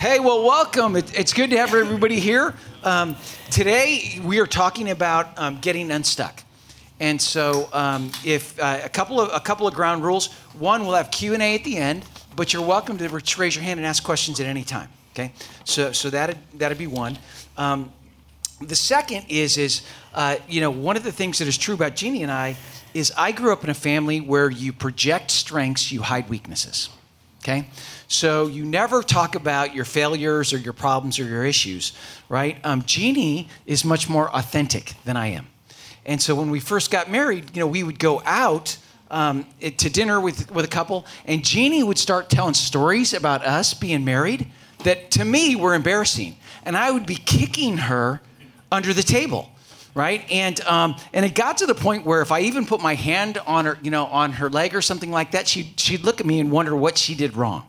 Hey, well, welcome. It's good to have everybody here. Today, we are talking about getting unstuck. And so if a couple of ground rules. One, we'll have Q&A at the end, but you're welcome to raise your hand and ask questions at any time, okay? So that'd be one. The second is one of the things that is true about Jeannie and I is I grew up in a family where you project strengths, you hide weaknesses, okay? So you never talk about your failures or your problems or your issues, right? Jeannie is much more authentic than I am. And so when we first got married, we would go out to dinner with a couple, and Jeannie would start telling stories about us being married that to me were embarrassing. And I would be kicking her under the table, right? And it got to the point where if I even put my hand on her, on her leg or something like that, she'd look at me and wonder what she did wrong.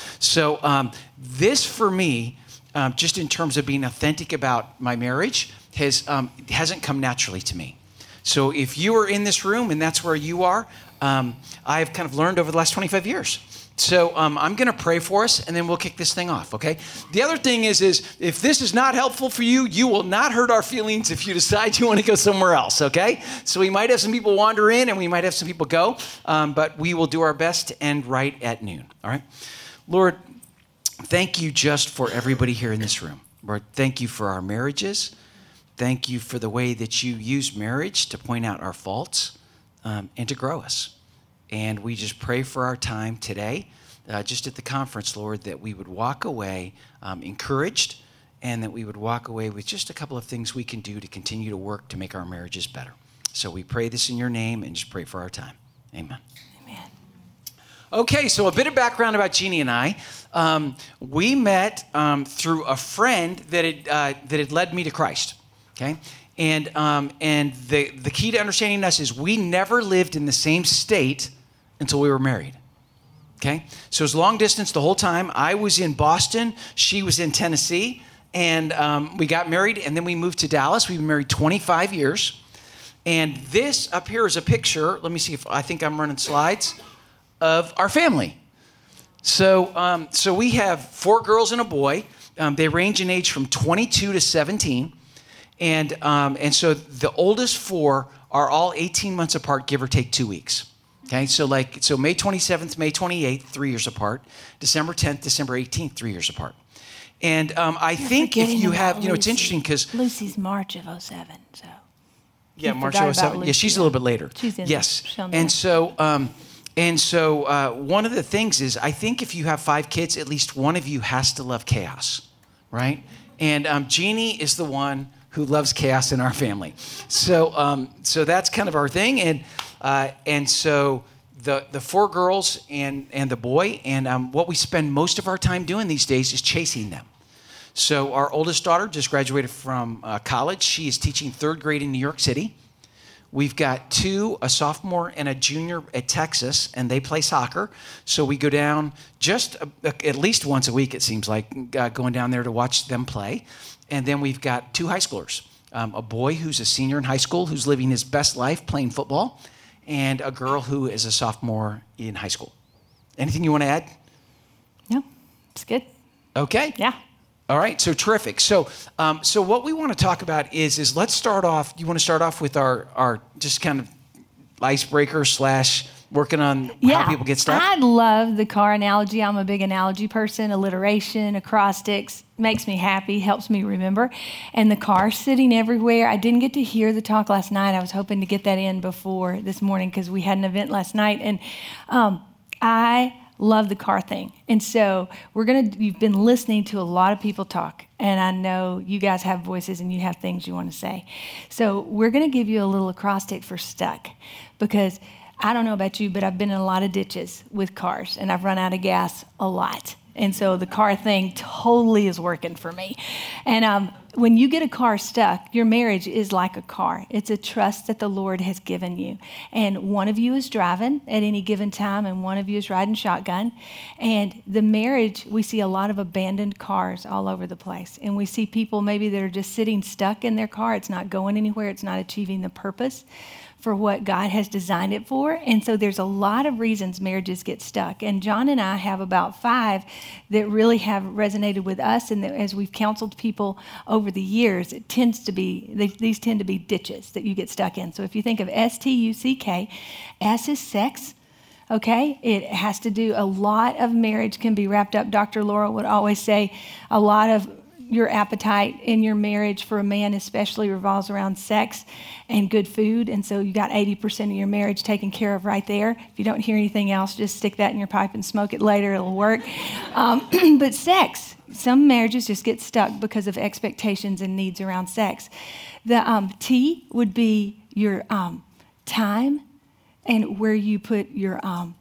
So this for me, just in terms of being authentic about my marriage, hasn't come naturally to me. So if you are in this room and that's where you are, I've kind of learned over the last 25 years. So I'm going to pray for us, and then we'll kick this thing off, okay? The other thing is if this is not helpful for you, you will not hurt our feelings if you decide you want to go somewhere else, okay? So we might have some people wander in, and we might have some people go, but we will do our best to end right at noon, all right? Lord, thank you just for everybody here in this room. Lord, thank you for our marriages. Thank you for the way that you use marriage to point out our faults and to grow us. And we just pray for our time today, just at the conference, Lord, that we would walk away encouraged, and that we would walk away with just a couple of things we can do to continue to work to make our marriages better. So we pray this in your name and just pray for our time. Amen. Amen. Okay, so a bit of background about Jeannie and I. We met through a friend that had led me to Christ. Okay, and the key to understanding us is we never lived in the same state until we were married. Okay, so it was long distance the whole time. I was in Boston, she was in Tennessee, and we got married, and then we moved to Dallas. We've been married 25 years, and this up here is a picture. Let me see if I think I'm running slides of our family. So we have 4 girls and a boy. They range in age from 22 to 17. And so the oldest 4 are all 18 months apart, give or take 2 weeks. Okay, so May 27th, May 28th, 3 years apart. December 10th, December 18th, 3 years apart. And I think if you have, it's interesting because Lucy's March of 07, so. Yeah, March of 07. Yeah, she's a little bit later. She's in yes. there. And so one of the things is I think if you have 5 kids, at least one of you has to love chaos, right? And Jeannie is the one who loves chaos in our family. So that's kind of our thing. And so the 4 girls and the boy, and what we spend most of our time doing these days is chasing them. So our oldest daughter just graduated from college. She is teaching 3rd grade in New York City. We've got 2, a sophomore and a junior at Texas, and they play soccer. So we go down just at least once a week, it seems like, going down there to watch them play. And then we've got 2 high schoolers, a boy who's a senior in high school who's living his best life playing football, and a girl who is a sophomore in high school. Anything you want to add? No, it's good. Okay. Yeah. All right, so terrific. So what we want to talk about is let's start off. You want to start off with our just kind of icebreaker / working on how people get stuck? I love the car analogy. I'm a big analogy person. Alliteration, acrostics, makes me happy, helps me remember. And the car sitting everywhere. I didn't get to hear the talk last night. I was hoping to get that in before this morning because we had an event last night. And I love the car thing. And so you've been listening to a lot of people talk. And I know you guys have voices and you have things you want to say. So we're going to give you a little acrostic for stuck because I don't know about you, but I've been in a lot of ditches with cars, and I've run out of gas a lot. And so the car thing totally is working for me. And when you get a car stuck, your marriage is like a car. It's a trust that the Lord has given you. And one of you is driving at any given time, and one of you is riding shotgun. And the marriage, we see a lot of abandoned cars all over the place. And we see people maybe that are just sitting stuck in their car. It's not going anywhere. It's not achieving the purpose for what God has designed it for. And so there's a lot of reasons marriages get stuck. And John and I have about 5 that really have resonated with us. And that as we've counseled people over the years, it tends to be, these tend to be ditches that you get stuck in. So if you think of S-T-U-C-K, S is sex. Okay, it has to do, a lot of marriage can be wrapped up. Dr. Laura would always say a lot of your appetite in your marriage for a man especially revolves around sex and good food. And so you got 80% of your marriage taken care of right there. If you don't hear anything else, just stick that in your pipe and smoke it later. It'll work. But sex, some marriages just get stuck because of expectations and needs around sex. The T would be your time and where you put your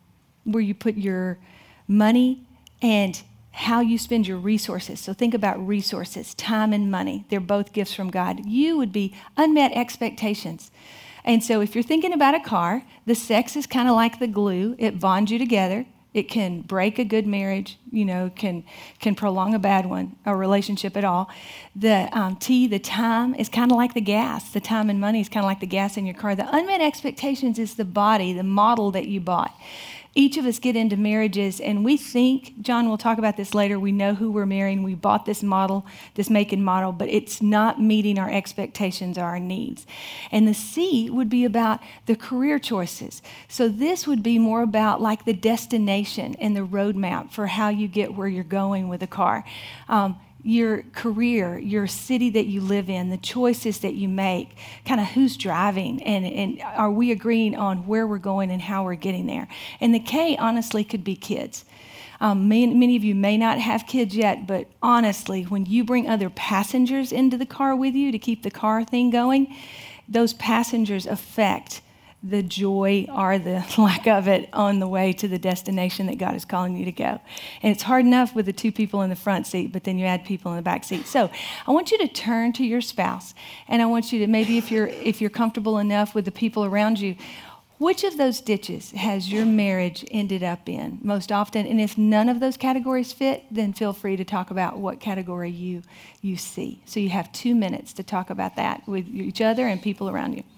money and how you spend your resources. So think about resources, time and money. They're both gifts from God. You would be unmet expectations. And so if you're thinking about a car, the sex is kind of like the glue. It bonds you together. It can break a good marriage, can prolong a bad one, a relationship at all. The T, the time, is kind of like the gas. The time and money is kind of like the gas in your car. The unmet expectations is the body, the model that you bought. Each of us get into marriages and we think, John will talk about this later, we know who we're marrying, we bought this model, this make and model, but it's not meeting our expectations or our needs. And the C would be about the career choices. So this would be more about like the destination and the roadmap for how you get where you're going with a car. Your career, your city that you live in, the choices that you make, kind of who's driving, and are we agreeing on where we're going and how we're getting there? And the K, honestly, could be kids. Many of you may not have kids yet, but honestly, when you bring other passengers into the car with you to keep the car thing going, those passengers affect the joy or the lack of it on the way to the destination that God is calling you to go. And it's hard enough with the 2 people in the front seat, but then you add people in the back seat. So I want you to turn to your spouse, and I want you to, maybe if you're comfortable enough with the people around you, which of those ditches has your marriage ended up in most often? And if none of those categories fit, then feel free to talk about what category you see. So you have 2 minutes to talk about that with each other and people around you.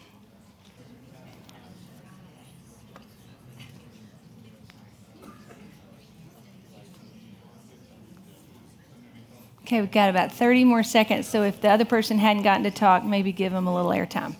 Okay, we've got about 30 more seconds, so if the other person hadn't gotten to talk, maybe give them a little airtime.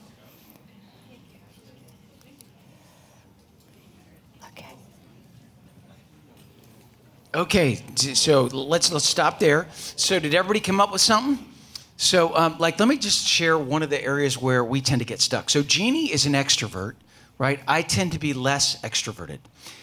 Okay, so let's stop there. So did everybody come up with something? So let me just share one of the areas where we tend to get stuck. So Jeannie is an extrovert, right? I tend to be less extroverted.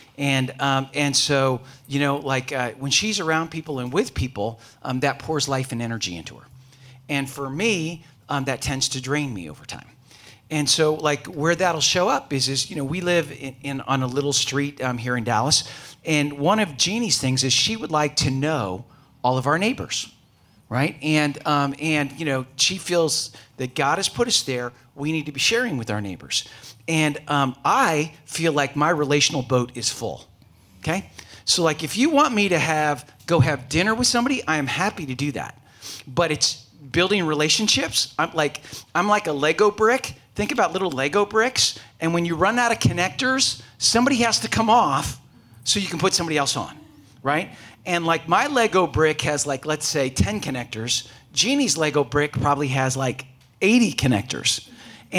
And so, when she's around people and with people, that pours life and energy into her. And for me, that tends to drain me over time. And so, where that'll show up is we live on a little street here in Dallas. And one of Jeannie's things is she would like to know all of our neighbors, right? And she feels that God has put us there. We need to be sharing with our neighbors. And I feel like my relational boat is full, okay? So if you want me to go have dinner with somebody, I am happy to do that. But it's building relationships. I'm like a Lego brick. Think about little Lego bricks. And when you run out of connectors, somebody has to come off so you can put somebody else on, right? And my Lego brick has let's say 10 connectors. Jeannie's Lego brick probably has 80 connectors.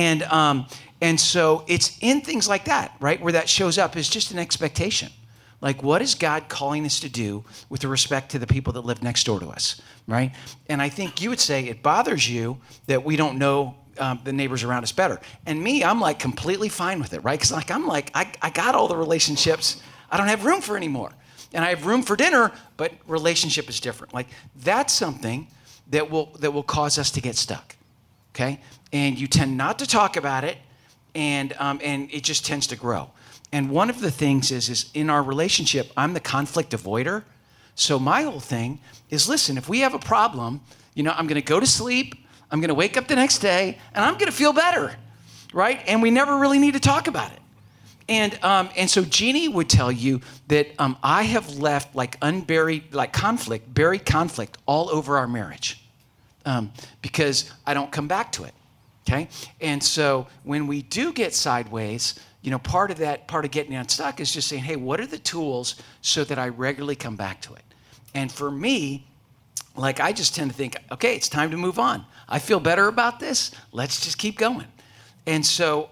And so it's in things like that, right, where that shows up is just an expectation. What is God calling us to do with respect to the people that live next door to us, right? And I think you would say it bothers you that we don't know the neighbors around us better. And me, I'm completely fine with it, right? Because I got all the relationships. I don't have room for anymore. And I have room for dinner, but relationship is different. That's something that will cause us to get stuck, okay? And you tend not to talk about it. And it just tends to grow. And one of the things is in our relationship, I'm the conflict avoider. So my whole thing is, listen, if we have a problem, I'm going to go to sleep, I'm going to wake up the next day, and I'm going to feel better, right? And we never really need to talk about it. And so Jeannie would tell you that I have left unburied, buried conflict all over our marriage because I don't come back to it. Okay? And so when we do get sideways, part of getting unstuck is just saying, hey, what are the tools so that I regularly come back to it? And for me, I just tend to think, okay, it's time to move on. I feel better about this. Let's just keep going. And so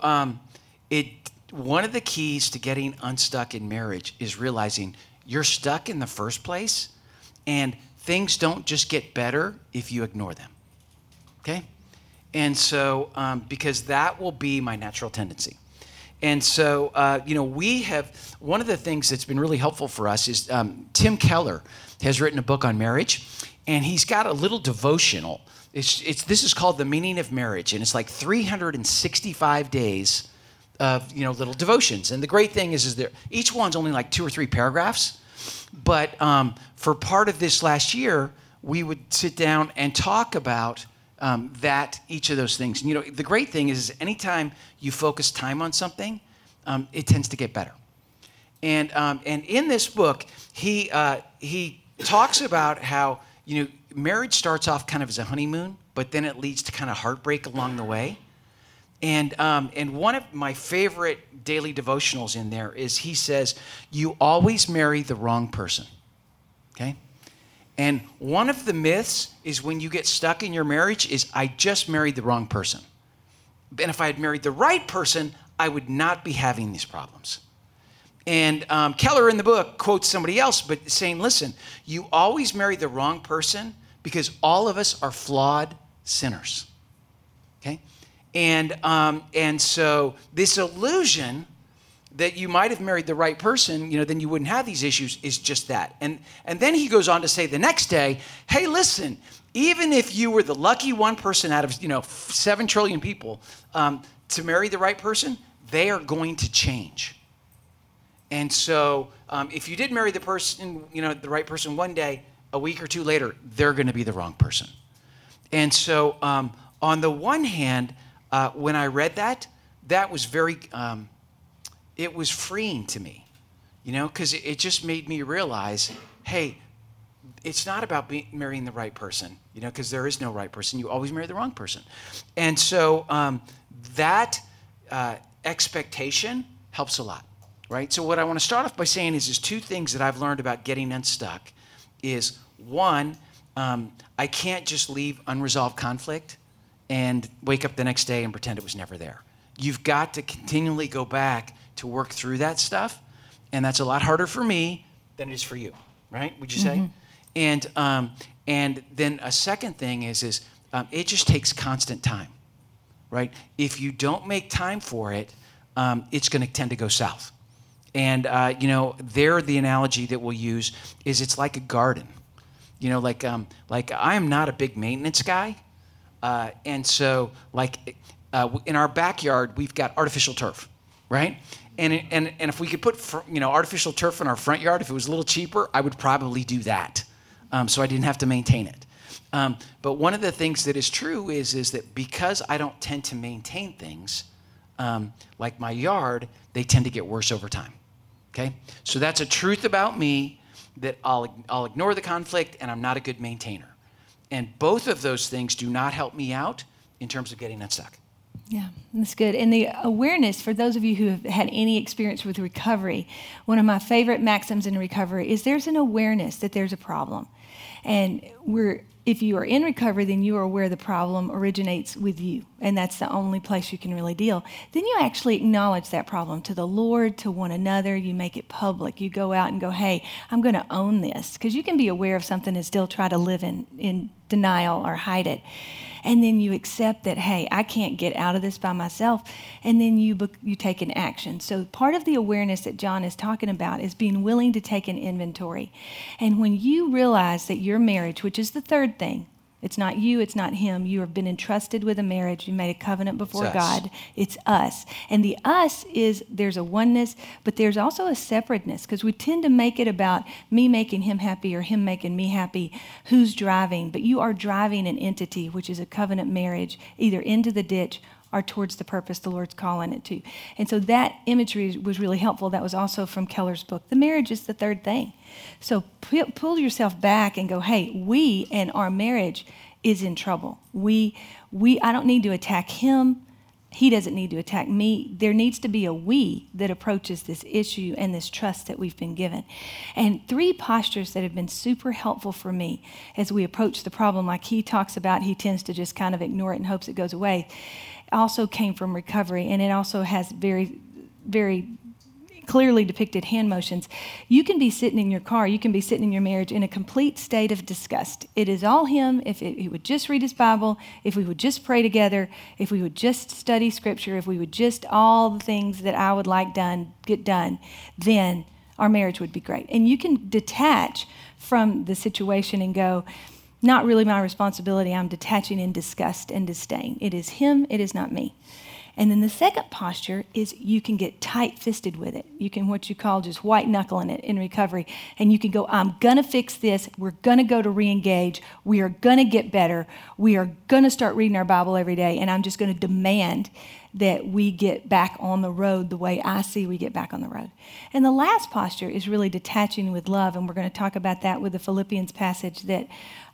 one of the keys to getting unstuck in marriage is realizing you're stuck in the first place, and things don't just get better if you ignore them. Okay? And so, because that will be my natural tendency. And so, we have, one of the things that's been really helpful for us is Tim Keller has written a book on marriage, and he's got a little devotional. This is called The Meaning of Marriage, and it's like 365 days of, little devotions. And the great thing is each one's only like 2 or 3 paragraphs. But for part of this last year, we would sit down and talk about each of those things. And, the great thing is anytime you focus time on something, it tends to get better. And in this book, he talks about how, marriage starts off kind of as a honeymoon, but then it leads to kind of heartbreak along the way. And one of my favorite daily devotionals in there is he says, you always marry the wrong person, okay? And one of the myths is when you get stuck in your marriage is I just married the wrong person. And if I had married the right person, I would not be having these problems. And Keller in the book quotes somebody else, but saying, listen, you always marry the wrong person because all of us are flawed sinners, okay? And so this illusion that you might have married the right person, then you wouldn't have these issues is just that. And then he goes on to say the next day, hey, listen, even if you were the lucky one person out of 7 trillion people to marry the right person, they are going to change. And so if you did marry the person, the right person one day, a week or 2 later, they're going to be the wrong person. And so on the one hand, when I read that was very, it was freeing to me, because it just made me realize, hey, it's not about marrying the right person, because there is no right person. You always marry the wrong person. And so that expectation helps a lot, right? So what I want to start off by saying is 2 things that I've learned about getting unstuck is, one, I can't just leave unresolved conflict and wake up the next day and pretend it was never there. You've got to continually go back to work through that stuff, and that's a lot harder for me than it is for you, right? Would you say? And then a second thing is it just takes constant time, right? If you don't make time for it, it's going to tend to go south. And the analogy that we'll use is it's like a garden. Like I am not a big maintenance guy. And so in our backyard, we've got artificial turf, right? And if we could put, artificial turf in our front yard, if it was a little cheaper, I would probably do that. So I didn't have to maintain it. But one of the things that is true is that because I don't tend to maintain things, like my yard, they tend to get worse over time. Okay? So that's a truth about me, that I'll ignore the conflict and I'm not a good maintainer. And both of those things do not help me out in terms of getting unstuck. Yeah, that's good. And the awareness, for those of you who have had any experience with recovery, one of my favorite maxims in recovery is there's an awareness that there's a problem. And if you are in recovery, then you are aware the problem originates with you, and that's the only place you can really deal. Then you actually acknowledge that problem to the Lord, to one another. You make it public. You go out and go, hey, I'm going to own this, because you can be aware of something and still try to live in denial or hide it. And then you accept that, hey, I can't get out of this by myself, and then you take an action. So part of the awareness that John is talking about is being willing to take an inventory. And when you realize that your marriage, which is the third thing, it's not you, it's not him. You have been entrusted with a marriage. You made a covenant before God. It's us. And the us is, there's a oneness, but there's also a separateness, because we tend to make it about me making him happy or him making me happy. Who's driving? But you are driving an entity, which is a covenant marriage, either into the ditch or towards the purpose the Lord's calling it to. And so that imagery was really helpful. That was also from Keller's book. The marriage is the third thing. So pull yourself back and go, hey, we and our marriage is in trouble. I don't need to attack him. He doesn't need to attack me. There needs to be a we that approaches this issue and this trust that we've been given. And 3 postures that have been super helpful for me as we approach the problem, like he talks about, he tends to just kind of ignore it and hopes it goes away, also came from recovery. And it also has very, very clearly depicted hand motions. You can be sitting in your car, you can be sitting in your marriage in a complete state of disgust. It is all him. If he would just read his Bible, if we would just pray together, if we would just study scripture, if we would just all the things that I would like get done, then our marriage would be great. And you can detach from the situation and go, not really my responsibility. I'm detaching in disgust and disdain. It is him, it is not me. And then the second posture is you can get tight-fisted with it. You can what you call just white-knuckling it in recovery. And you can go, I'm going to fix this. We're going to go to re-engage. We are going to get better. We are going to start reading our Bible every day. And I'm just going to demand that we get back on the road the way I see we get back on the road. And the last posture is really detaching with love. And we're going to talk about that with the Philippians passage that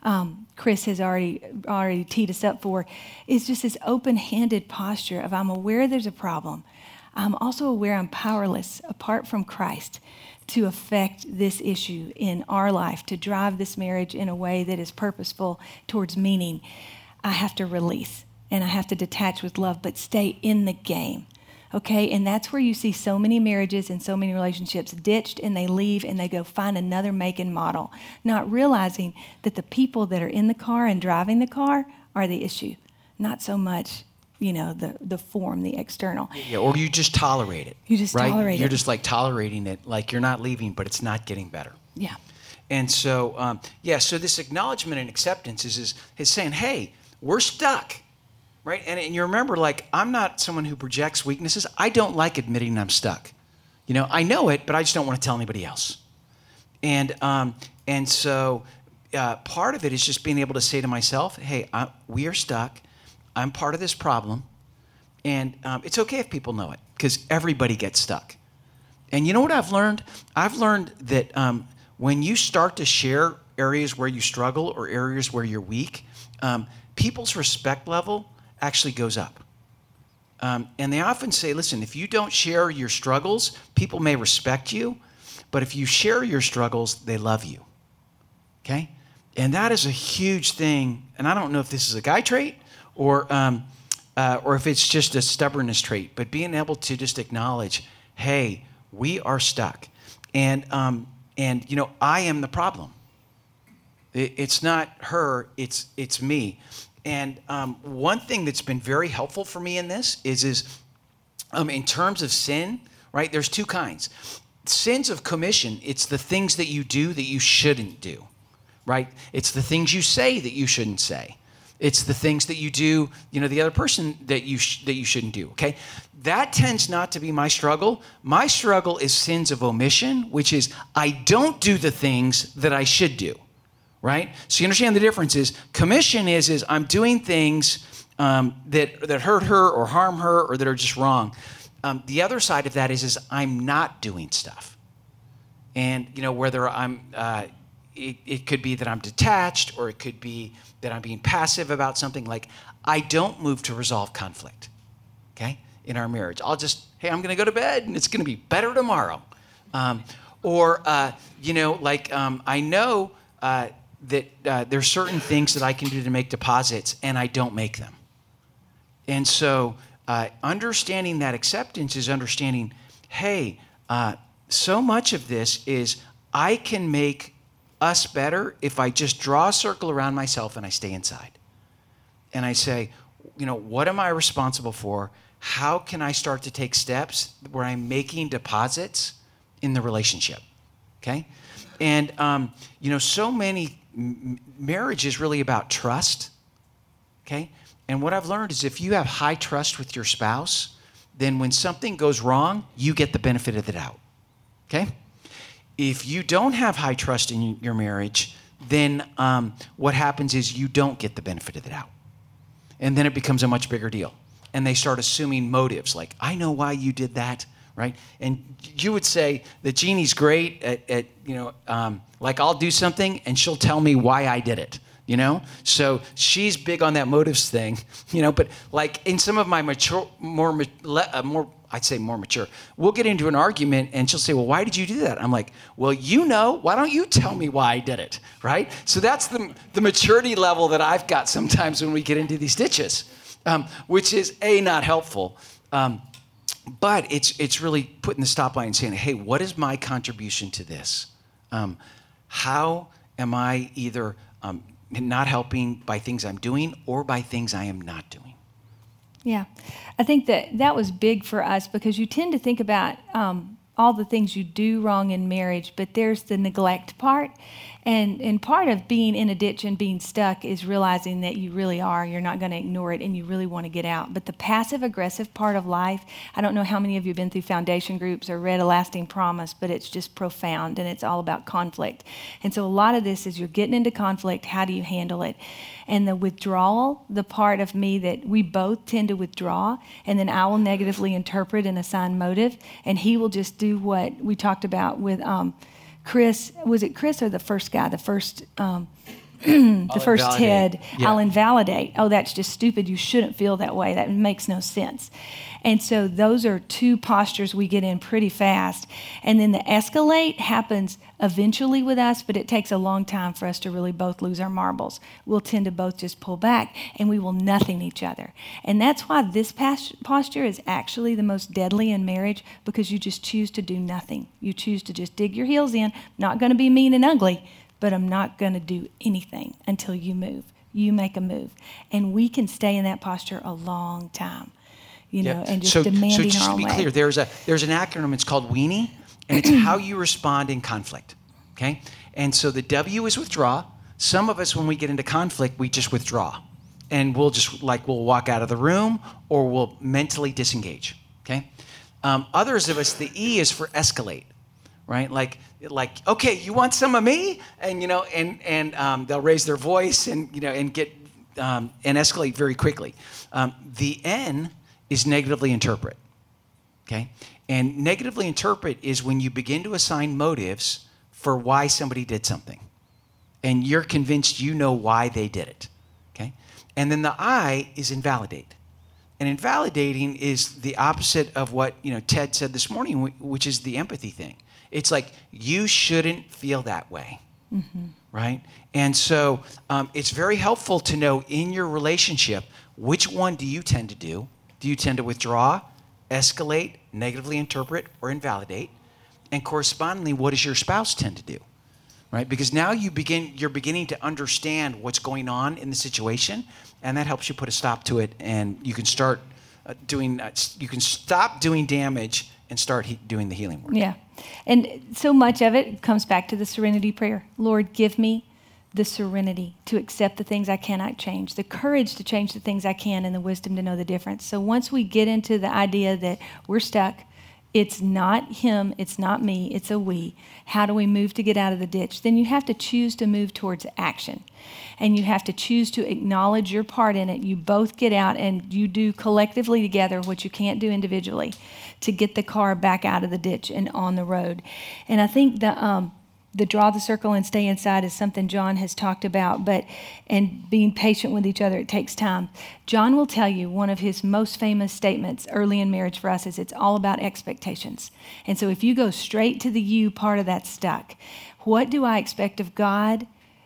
Chris has already teed us up for, is just this open-handed posture of I'm aware there's a problem. I'm also aware I'm powerless apart from Christ to affect this issue in our life, to drive this marriage in a way that is purposeful towards meaning. I have to release and I have to detach with love, but stay in the game. Okay, and that's where you see so many marriages and so many relationships ditched, and they leave and they go find another make and model, not realizing that the people that are in the car and driving the car are the issue, not so much, the form, the external. Yeah, or you just tolerate it. You just tolerate it. You're just like tolerating it, like you're not leaving, but it's not getting better. Yeah. And so, so this acknowledgement and acceptance is saying, hey, we're stuck. Right? And you remember, like, I'm not someone who projects weaknesses. I don't like admitting I'm stuck. I know it, but I just don't want to tell anybody else. And so part of it is just being able to say to myself, hey, we are stuck. I'm part of this problem. And it's okay if people know it, because everybody gets stuck. And you know what I've learned? I've learned that when you start to share areas where you struggle or areas where you're weak, people's respect level actually goes up. And they often say, listen, if you don't share your struggles, people may respect you, but if you share your struggles, they love you. Okay? And that is a huge thing. And I don't know if this is a guy trait or if it's just a stubbornness trait, but being able to just acknowledge, hey, we are stuck. And I am the problem. It's not her, it's me. And one thing that's been very helpful for me in this is in terms of sin, right? There's 2 kinds. Sins of commission, it's the things that you do that you shouldn't do, right? It's the things you say that you shouldn't say. It's the things that you do, the other person that you shouldn't do, okay? That tends not to be my struggle. My struggle is sins of omission, which is I don't do the things that I should do. Right? So you understand the difference is commission is I'm doing things that hurt her or harm her or that are just wrong. The other side of that is I'm not doing stuff. And, whether it could be that I'm detached or it could be that I'm being passive about something. Like I don't move to resolve conflict, okay, in our marriage. I'm going to go to bed and it's going to be better tomorrow. I know that there's certain things that I can do to make deposits, and I don't make them. And so understanding that acceptance is understanding, hey, so much of this is I can make us better if I just draw a circle around myself and I stay inside. And I say, what am I responsible for? How can I start to take steps where I'm making deposits in the relationship? Okay? And, so many marriage is really about trust, okay? And what I've learned is if you have high trust with your spouse, then when something goes wrong, you get the benefit of the doubt, okay? If you don't have high trust in your marriage, then what happens is you don't get the benefit of the doubt. And then it becomes a much bigger deal. And they start assuming motives, like, I know why you did that. Right? And you would say that Jeannie's great at like I'll do something and she'll tell me why I did it. you know? So she's big on that motives thing, you know, but like in some of my more mature, we'll get into an argument and she'll say, well, why did you do that? I'm like, well, you know, why don't you tell me why I did it, right? So that's the maturity level that I've got sometimes when we get into these ditches, which is not helpful. But it's really putting the stop line and saying, hey, what is my contribution to this? How am I either not helping by things I'm doing or by things I am not doing? Yeah, I think that was big for us because you tend to think about all the things you do wrong in marriage, but there's the neglect part. And part of being in a ditch and being stuck is realizing that you really are. You're not going to ignore it and you really want to get out. But the passive-aggressive part of life, I don't know how many of you have been through foundation groups or read A Lasting Promise, but it's just profound and it's all about conflict. And so a lot of this is you're getting into conflict. How do you handle it? And the withdrawal, the part of me that we both tend to withdraw, and then I will negatively interpret and assign motive, and he will just do what we talked about with Chris. Was it Chris or the first guy? The first Ted. Yeah. I'll invalidate. Oh, that's just stupid. You shouldn't feel that way. That makes no sense. And so those are two postures we get in pretty fast. And then the escalate happens eventually with us, but it takes a long time for us to really both lose our marbles. We'll tend to both just pull back, and we will nothing each other. And that's why this posture is actually the most deadly in marriage, because you just choose to do nothing. You choose to just dig your heels in. Not going to be mean and ugly, but I'm not going to do anything until you move. You make a move. And we can stay in that posture a long time. You know, and just demanding our own way. So just to be clear, there's an acronym. It's called WEANIE, and it's how you respond in conflict. Okay, and so the W is withdraw. Some of us, when we get into conflict, we just withdraw, and we'll walk out of the room or we'll mentally disengage. Okay, others of us, the E is for escalate, right? Like okay, you want some of me, and they'll raise their voice and get and escalate very quickly. The N is negatively interpret, okay? And negatively interpret is when you begin to assign motives for why somebody did something. And you're convinced you know why they did it, okay? And then the I is invalidate. And invalidating is the opposite of what Ted said this morning, which is the empathy thing. It's like, you shouldn't feel that way, right? And so it's very helpful to know in your relationship, which one do you tend to do? Do you tend to withdraw, escalate, negatively interpret, or invalidate? And correspondingly, what does your spouse tend to do? Right? Because now you're beginning to understand what's going on in the situation, and that helps you put a stop to it, and you can start you can stop doing damage and start doing the healing work. Yeah. And so much of it comes back to the serenity prayer. Lord, give me the serenity to accept the things I cannot change, the courage to change the things I can, and the wisdom to know the difference. So once we get into the idea that we're stuck, it's not him, it's not me, it's a we. How do we move to get out of the ditch? Then you have to choose to move towards action. And you have to choose to acknowledge your part in it. You both get out and you do collectively together what you can't do individually to get the car back out of the ditch and on the road. And I think the draw the circle and stay inside is something John has talked about, and being patient with each other, it takes time. John will tell you one of his most famous statements early in marriage for us is it's all about expectations. And so if you go straight to the you part of that stuck, what do I expect of God?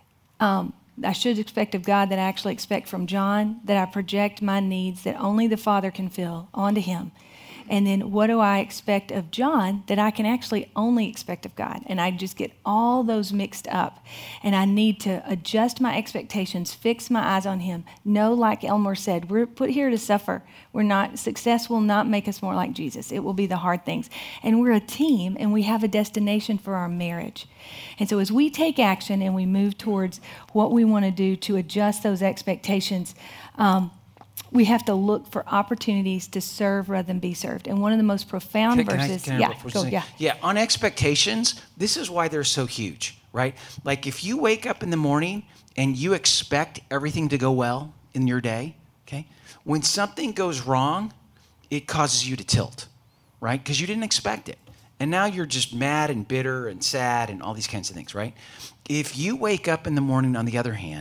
I should expect of God that I actually expect from John, that I project my needs that only the Father can fill onto him. And then what do I expect of John that I can actually only expect of God? And I just get all those mixed up. And I need to adjust my expectations, fix my eyes on him. Know, like Elmore said, we're put here to suffer. Success will not make us more like Jesus. It will be the hard things. And we're a team, and we have a destination for our marriage. And so as we take action and we move towards what we want to do to adjust those expectations, we have to look for opportunities to serve rather than be served. And one of the most profound verses... On expectations, this is why they're so huge, right? Like if you wake up in the morning and you expect everything to go well in your day, okay? When something goes wrong, it causes you to tilt, right? Because you didn't expect it. And now you're just mad and bitter and sad and all these kinds of things, right? If you wake up in the morning, on the other hand,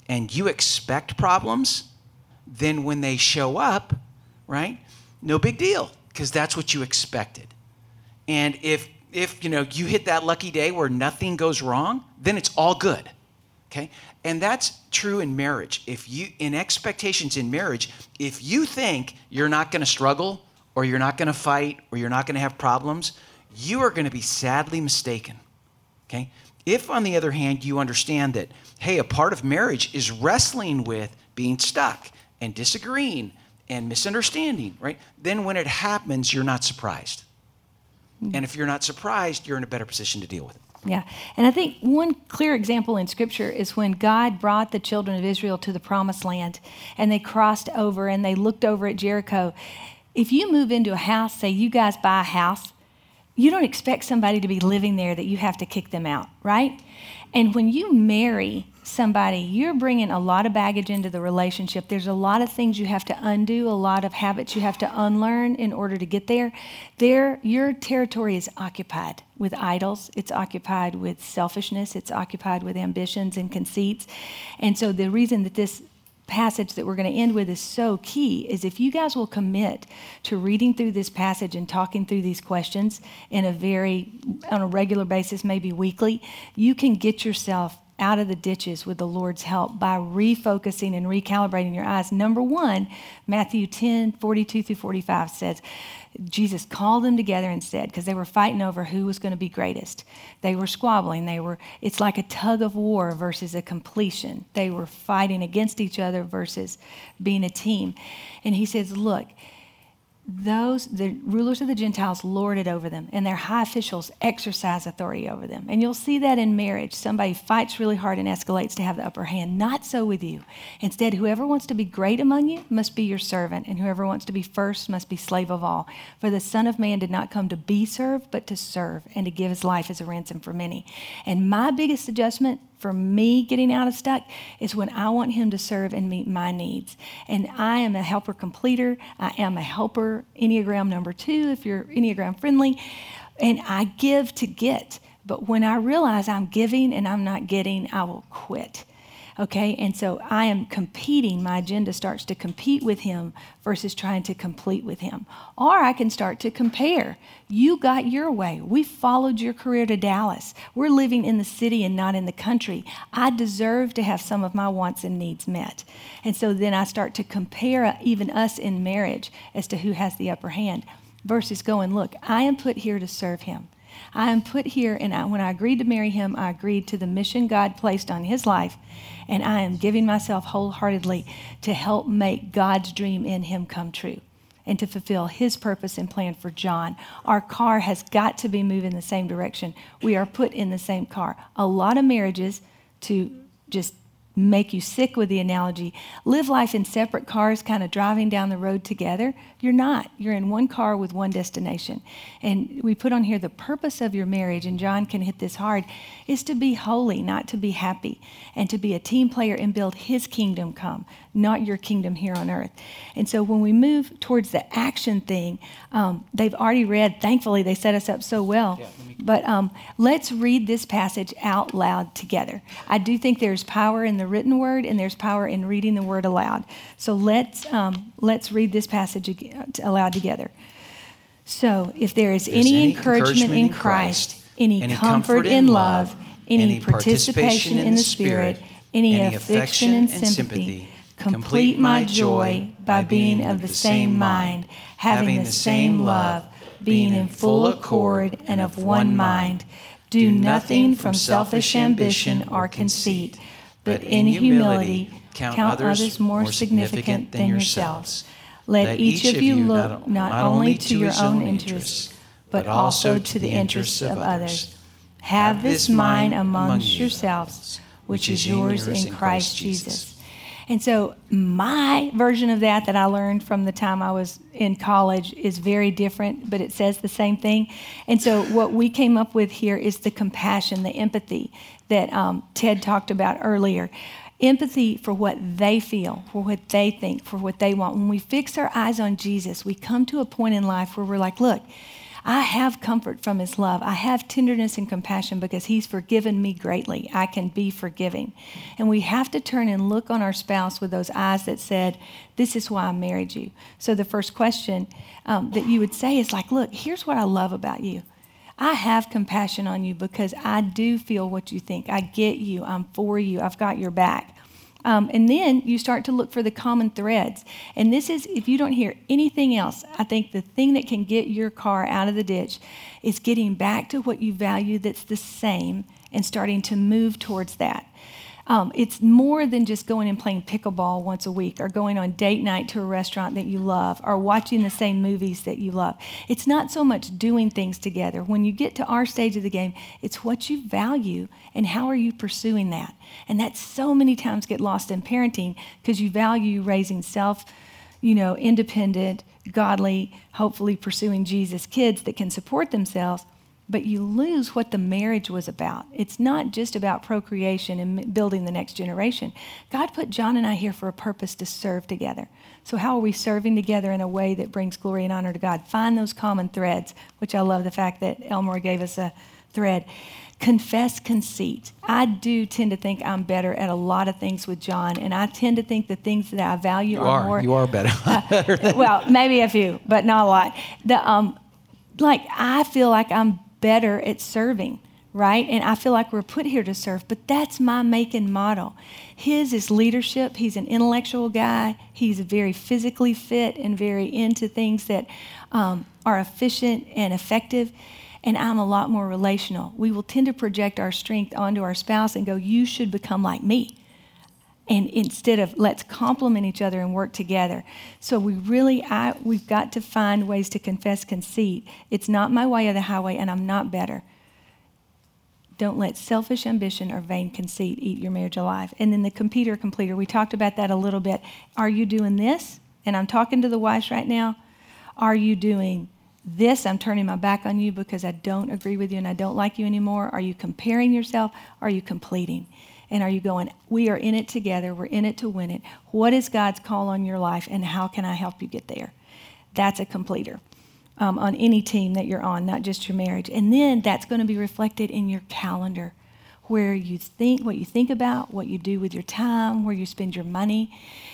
and you expect problems, then when they show up, right, no big deal, because that's what you expected. And if you hit that lucky day where nothing goes wrong, then it's all good, okay? And that's true in marriage. In expectations in marriage, if you think you're not going to struggle or you're not going to fight or you're not going to have problems, you are going to be sadly mistaken, okay? If, on the other hand, you understand that, hey, a part of marriage is wrestling with being stuck and disagreeing and misunderstanding, right? Then when it happens, you're not surprised. And if you're not surprised, you're in a better position to deal with it. Yeah. And I think one clear example in Scripture is when God brought the children of Israel to the Promised Land and they crossed over and they looked over at Jericho. If you move into a house, say you guys buy a house, you don't expect somebody to be living there that you have to kick them out, right? And when you marry somebody, you're bringing a lot of baggage into the relationship. There's a lot of things you have to undo, a lot of habits you have to unlearn in order to get there. Your territory is occupied with idols. It's occupied with selfishness. It's occupied with ambitions and conceits. And so the reason that this passage that we're going to end with is so key is if you guys will commit to reading through this passage and talking through these questions on a regular basis, maybe weekly, you can get yourself out of the ditches with the Lord's help by refocusing and recalibrating your eyes. Number one, Matthew 10:42-45 says, Jesus called them together and said, because they were fighting over who was going to be greatest. They were squabbling. It's like a tug of war versus a completion. They were fighting against each other versus being a team. And he says, look, the rulers of the Gentiles lord it over them, and their high officials exercise authority over them. And you'll see that in marriage. Somebody fights really hard and escalates to have the upper hand. Not so with you. Instead, whoever wants to be great among you must be your servant, and whoever wants to be first must be slave of all. For the Son of Man did not come to be served, but to serve, and to give his life as a ransom for many. And my biggest adjustment for me getting out of stuck is when I want him to serve and meet my needs. And I am a helper completer. I am a helper, Enneagram number 2, if you're Enneagram friendly. And I give to get. But when I realize I'm giving and I'm not getting, I will quit. Okay, and so I am competing. My agenda starts to compete with him versus trying to complete with him. Or I can start to compare. You got your way. We followed your career to Dallas. We're living in the city and not in the country. I deserve to have some of my wants and needs met. And so then I start to compare even us in marriage as to who has the upper hand versus going, look, I am put here to serve him. I am put here, and when I agreed to marry him, I agreed to the mission God placed on his life, and I am giving myself wholeheartedly to help make God's dream in him come true and to fulfill his purpose and plan for John. Our car has got to be moving the same direction. We are put in the same car. A lot of marriages, to just make you sick with the analogy, live life in separate cars, kind of driving down the road together. You're not. You're in one car with one destination. And we put on here the purpose of your marriage, and John can hit this hard, is to be holy, not to be happy, and to be a team player and build his kingdom come, not your kingdom here on earth. And so when we move towards the action thing, they've already read, thankfully they set us up so well. But let's read this passage out loud together. I do think there's power in the written word and there's power in reading the word aloud. So let's read this passage aloud together. So if there is any encouragement in Christ, any comfort in love, any participation in the Spirit, any affection and sympathy, complete my joy by being of the same mind, having the same love, being in full accord and of one mind. Do nothing from selfish ambition or conceit, but in humility count others more significant than yourselves. Let each of you look not only to your own interests, but also to the interests of others. Have this mind amongst yourselves, which is yours in Christ Jesus. And so my version of that I learned from the time I was in college is very different, but it says the same thing. And so what we came up with here is the compassion, the empathy that Ted talked about earlier. Empathy for what they feel, for what they think, for what they want. When we fix our eyes on Jesus, we come to a point in life where we're like, look, I have comfort from his love. I have tenderness and compassion because he's forgiven me greatly. I can be forgiving. And we have to turn and look on our spouse with those eyes that said, this is why I married you. So the first question that you would say is like, look, here's what I love about you. I have compassion on you because I do feel what you think. I get you. I'm for you. I've got your back. And then you start to look for the common threads. And this is, if you don't hear anything else, I think the thing that can get your car out of the ditch is getting back to what you value that's the same and starting to move towards that. It's more than just going and playing pickleball once a week or going on date night to a restaurant that you love or watching the same movies that you love. It's not so much doing things together. When you get to our stage of the game, it's what you value and how are you pursuing that. And that so many times get lost in parenting because you value raising independent, godly, hopefully pursuing Jesus kids that can support themselves. But you lose what the marriage was about. It's not just about procreation and building the next generation. God put John and I here for a purpose to serve together. So how are we serving together in a way that brings glory and honor to God? Find those common threads, which I love the fact that Elmore gave us a thread. Confess conceit. I do tend to think I'm better at a lot of things with John, and I tend to think the things that I value are more. You are better. Well, maybe a few, but not a lot. I feel like I'm better at serving, right? And I feel like we're put here to serve, but that's my make and model. His is leadership. He's an intellectual guy. He's very physically fit and very into things that are efficient and effective. And I'm a lot more relational. We will tend to project our strength onto our spouse and go, you should become like me. And instead of let's complement each other and work together. So we've got to find ways to confess conceit. It's not my way or the highway, and I'm not better. Don't let selfish ambition or vain conceit eat your marriage alive. And then the completer, we talked about that a little bit. Are you doing this? And I'm talking to the wives right now. Are you doing this? I'm turning my back on you because I don't agree with you and I don't like you anymore. Are you comparing yourself? Are you completing? And are you going, we are in it together, we're in it to win it. What is God's call on your life and how can I help you get there? That's a completer on any team that you're on, not just your marriage. And then that's going to be reflected in your calendar, where you think, what you think about, what you do with your time, where you spend your money.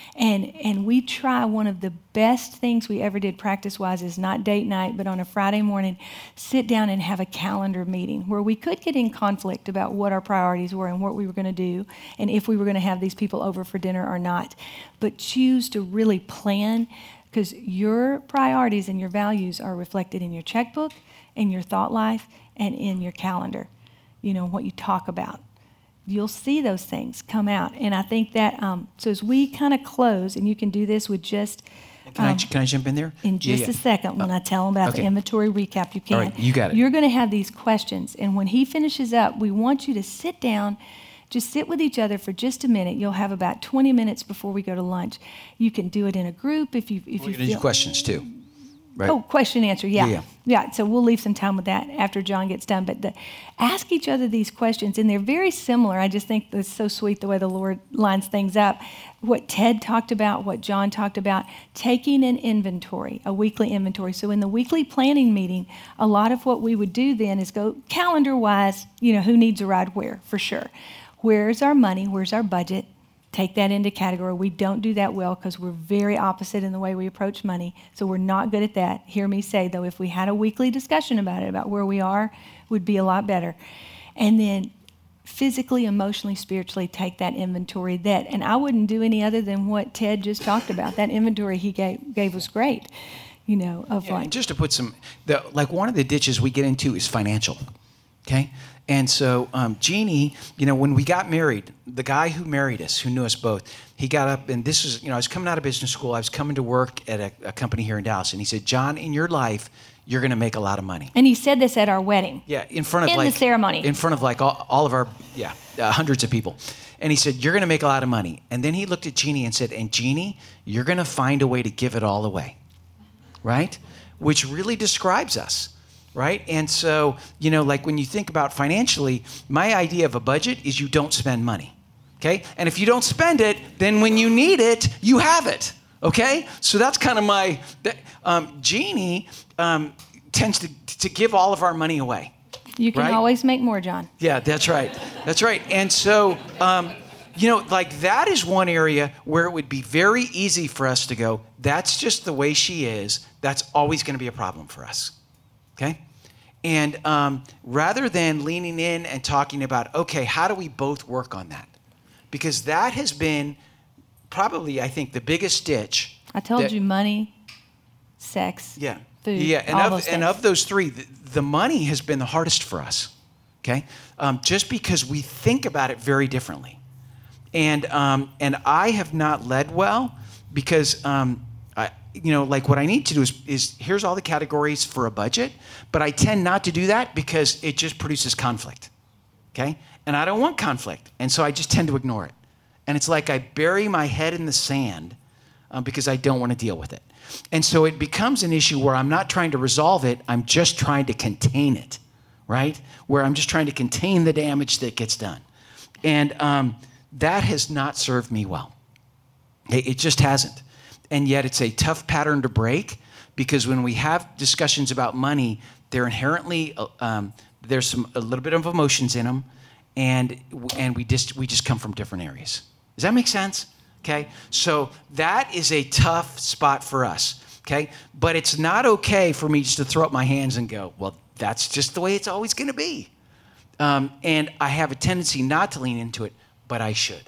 And we try, one of the best things we ever did practice-wise is not date night, but on a Friday morning, sit down and have a calendar meeting where we could get in conflict about what our priorities were and what we were going to do and if we were going to have these people over for dinner or not. But choose to really plan, because your priorities and your values are reflected in your checkbook, in your thought life, and in your calendar, what you talk about. You'll see those things come out. And I think that, so as we kind of close, and you can do this with just... Can I jump in there? In just a second, when I tell them about the inventory recap, you can. All right, you got it. You're going to have these questions. And when he finishes up, we want you to sit down, just sit with each other for just a minute. You'll have about 20 minutes before we go to lunch. You can do it in a group if you feel... We're going to do questions too. Right. Oh, question answer, yeah. So we'll leave some time with that after John gets done. But ask each other these questions, and they're very similar. I just think it's so sweet the way the Lord lines things up. What Ted talked about, what John talked about, taking an inventory, a weekly inventory. So in the weekly planning meeting, a lot of what we would do then is go calendar-wise, who needs a ride where, for sure. Where's our money? Where's our budget? Take that into category. We don't do that well because we're very opposite in the way we approach money. So we're not good at that. Hear me say, though, if we had a weekly discussion about it, about where we are, would be a lot better. And then physically, emotionally, spiritually, take that inventory. And I wouldn't do any other than what Ted just talked about. That inventory he gave was great, Just to put one of the ditches we get into is financial, okay? And so Jeannie, when we got married, the guy who married us, who knew us both, he got up, and this was, I was coming out of business school. I was coming to work at a company here in Dallas, and he said, John, in your life, you're going to make a lot of money. And he said this at our wedding. Yeah, in front of the ceremony. In front of all of our, hundreds of people. And he said, you're going to make a lot of money. And then he looked at Jeannie and said, and Jeannie, you're going to find a way to give it all away, right? Which really describes us. Right? And so, when you think about financially, my idea of a budget is you don't spend money. Okay? And if you don't spend it, then when you need it, you have it. Okay? So that's kind of my, Jeannie tends to give all of our money away. You can right? always make more, John. Yeah, that's right. That's right. And so, like that is one area where it would be very easy for us to go, that's just the way she is. That's always going to be a problem for us. Okay? And rather than leaning in and talking about, okay, how do we both work on that? Because that has been probably, I think, the biggest ditch. I told you money, sex, food, and of those three, the money has been the hardest for us, okay? Just because we think about it very differently. And I have not led well because, like what I need to do is here's all the categories for a budget, but I tend not to do that because it just produces conflict, okay? And I don't want conflict, and so I just tend to ignore it. And it's like I bury my head in the sand because I don't want to deal with it. And so it becomes an issue where I'm not trying to resolve it, I'm just trying to contain it, right? Where I'm just trying to contain the damage that gets done. And that has not served me well. It just hasn't. And yet it's a tough pattern to break because when we have discussions about money, they're inherently, there's a little bit of emotions in them, and we just come from different areas. Does that make sense? Okay, so that is a tough spot for us, okay? But it's not okay for me just to throw up my hands and go, well, that's just the way it's always going to be. And I have a tendency not to lean into it, but I should.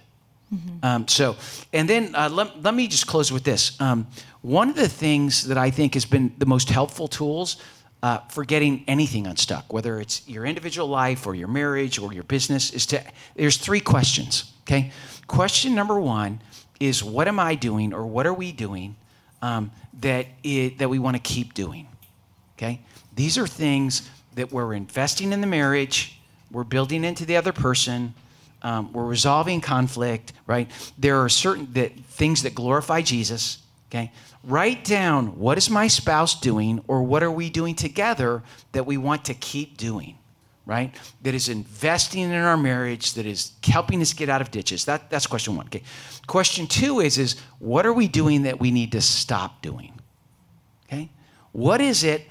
Mm-hmm. Let me just close with this. One of the things that I think has been the most helpful tools for getting anything unstuck, whether it's your individual life or your marriage or your business, there's 3 questions, okay? Question number 1 is what am I doing or what are we doing that we want to keep doing, okay? These are things that we're investing in the marriage, we're building into the other person, we're resolving conflict, right? There are certain things that glorify Jesus, okay? Write down what is my spouse doing or what are we doing together that we want to keep doing, right? That is investing in our marriage, that is helping us get out of ditches. That's question 1. Okay. Question 2 is what are we doing that we need to stop doing? Okay. What is it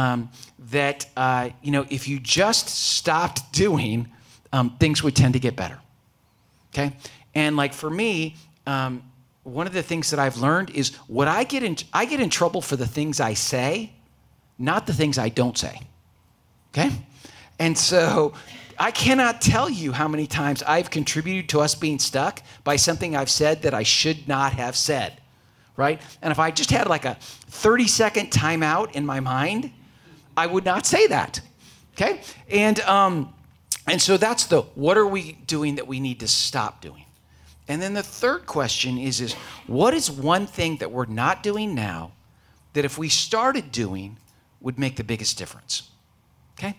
that if you just stopped doing, things would tend to get better? Okay. And like for me, one of the things that I've learned is I get in trouble for the things I say, not the things I don't say. Okay. And so I cannot tell you how many times I've contributed to us being stuck by something I've said that I should not have said, right? And if I just had like a 30-second timeout in my mind, I would not say that, okay? And so that's what are we doing that we need to stop doing? And then the third question is what is one thing that we're not doing now that if we started doing would make the biggest difference, okay?